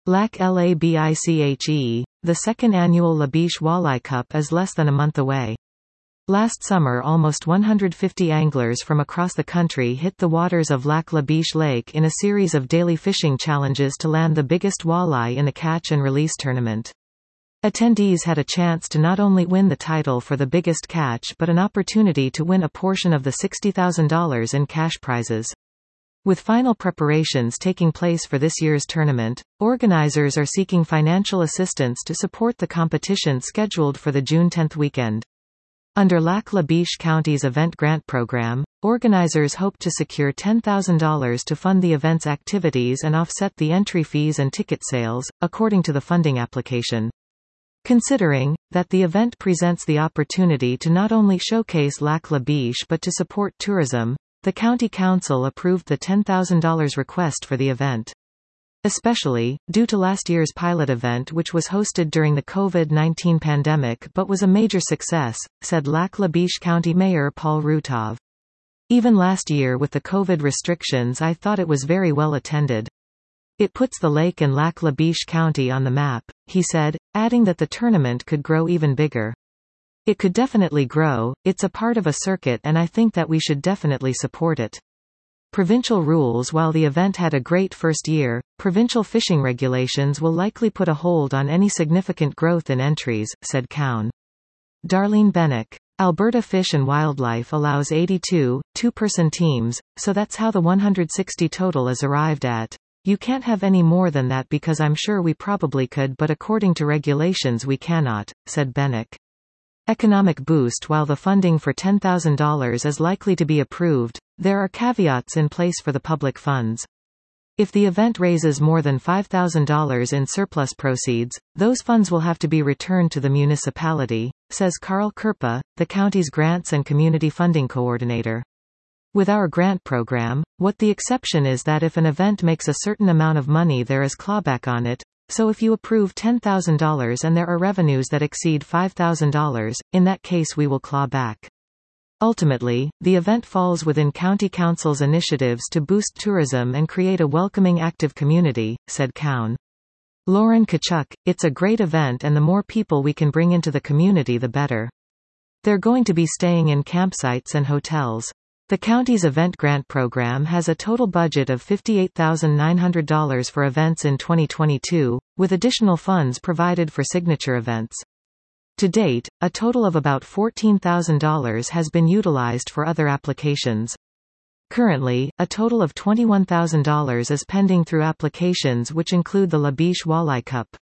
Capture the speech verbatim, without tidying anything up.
Lac Labiche, the second annual Labiche Walleye Cup is less than a month away. Last summer almost one hundred fifty anglers from across the country hit the waters of Lac Labiche Lake in a series of daily fishing challenges to land the biggest walleye in a catch and release tournament. Attendees had a chance to not only win the title for the biggest catch but an opportunity to win a portion of the sixty thousand dollars in cash prizes. With final preparations taking place for this year's tournament, organizers are seeking financial assistance to support the competition scheduled for the June tenth weekend. Under Lac Labiche County's event grant program, organizers hope to secure ten thousand dollars to fund the event's activities and offset the entry fees and ticket sales, according to the funding application. Considering that the event presents the opportunity to not only showcase Lac Labiche but to support tourism, the County Council approved the ten thousand dollars request for the event. Especially, due to last year's pilot event which was hosted during the COVID nineteen pandemic but was a major success, said Lac Labiche County Mayor Paul Rutov. Even last year with the COVID restrictions I thought it was very well attended. It puts the lake and Lac Labiche County on the map, he said, adding that the tournament could grow even bigger. It could definitely grow, it's a part of a circuit and I think that we should definitely support it. Provincial rules. While the event had a great first year, provincial fishing regulations will likely put a hold on any significant growth in entries, said Cowan. Darlene Bennick. Alberta Fish and Wildlife allows eighty-two, two-person teams, so that's how the one hundred sixty total is arrived at. You can't have any more than that because I'm sure we probably could but according to regulations we cannot, said Bennick. Economic boost. While the funding for ten thousand dollars is likely to be approved, there are caveats in place for the public funds. If the event raises more than five thousand dollars in surplus proceeds, those funds will have to be returned to the municipality, says Carl Kerpa, the county's grants and community funding coordinator. With our grant program, what the exception is that if an event makes a certain amount of money there is clawback on it. So if you approve ten thousand dollars and there are revenues that exceed five thousand dollars, in that case we will claw back. Ultimately, the event falls within County Council's initiatives to boost tourism and create a welcoming active community, said Cowan. Lauren Kachuk, it's a great event and the more people we can bring into the community the better. They're going to be staying in campsites and hotels. The county's event grant program has a total budget of fifty-eight thousand nine hundred dollars for events in twenty twenty-two, with additional funds provided for signature events. To date, a total of about fourteen thousand dollars has been utilized for other applications. Currently, a total of twenty-one thousand dollars is pending through applications which include the Labiche Walleye Cup.